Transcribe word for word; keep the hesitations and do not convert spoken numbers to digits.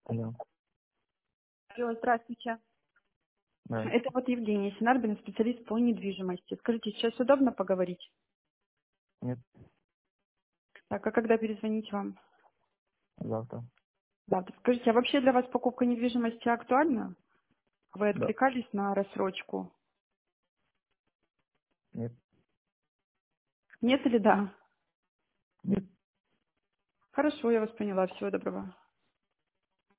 Алло. Алло, здравствуйте. Да. Это вот Евгения Синарбина, специалист по недвижимости. Скажите, сейчас удобно поговорить? Нет, Так, а когда перезвонить вам? завтра. Завтра. Скажите, а вообще для вас покупка недвижимости актуальна? Вы Да. откликались на рассрочку? Нет. Нет или да? Нет. Хорошо, я вас поняла. Всего доброго.